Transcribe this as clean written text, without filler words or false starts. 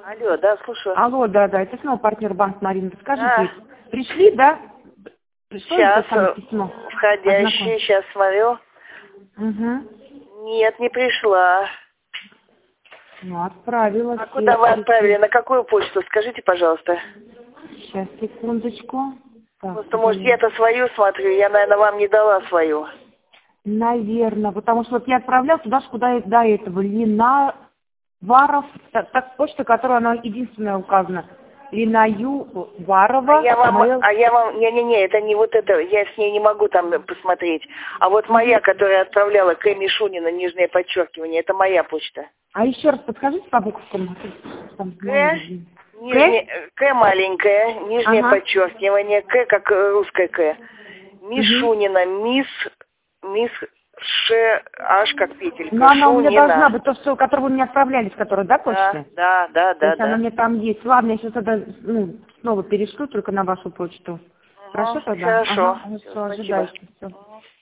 Алло, да, слушаю. Алло, да, это снова партнер банк Марина. Скажите, А, пришли, да? Пришло это сейчас, самое письмо? входящий, сейчас смотрю. Угу. Нет, не пришла. Ну, отправила. А куда вы отправили? На какую почту? Скажите, пожалуйста. Сейчас, секундочку. Так, Просто, может, я-то свою смотрю, я, наверное, вам не дала свою. наверное, потому что вот я отправлял туда же, куда и до этого. Линаваров, так, почта, которая она единственная указана. Линаю-Варова. А я вам, не-не-не, это не вот это, я с ней не могу там посмотреть. А вот моя, которая отправляла К. Мишунина, нижнее подчеркивание, это моя почта. А еще раз подскажите по буквам. К маленькая, нижнее подчеркивание, К как русское К. Мишунина, мисс Ш, Аш как петелька. Но она у меня Шунина. должна быть, то, что, которую вы мне отправляли, с которой, да, почты? Да. То есть она мне там есть. Ладно, я сейчас тогда снова перешлю только на вашу почту. Хорошо тогда? Хорошо. Ага, все, ожидайте. Все.